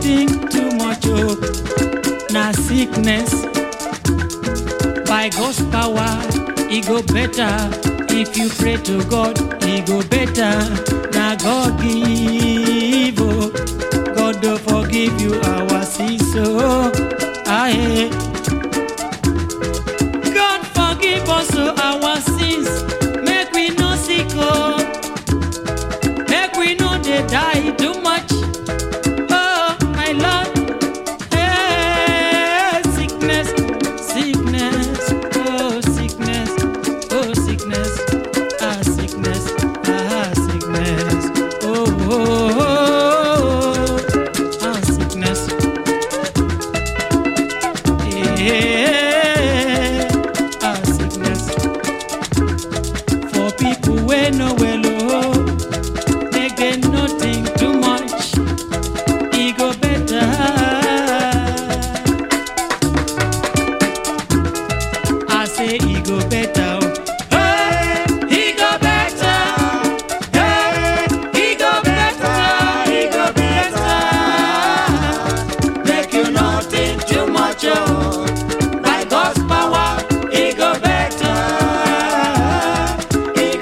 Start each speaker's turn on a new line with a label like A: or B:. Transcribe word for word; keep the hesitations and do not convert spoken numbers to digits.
A: think too much, oh, na sickness. By God's power, it go better. If you pray to God, it go better. Na God give, oh, God do forgive you our sins, oh, aye. God forgive us oh, our sins. Make we no sick, oh, make we no dey die too much. No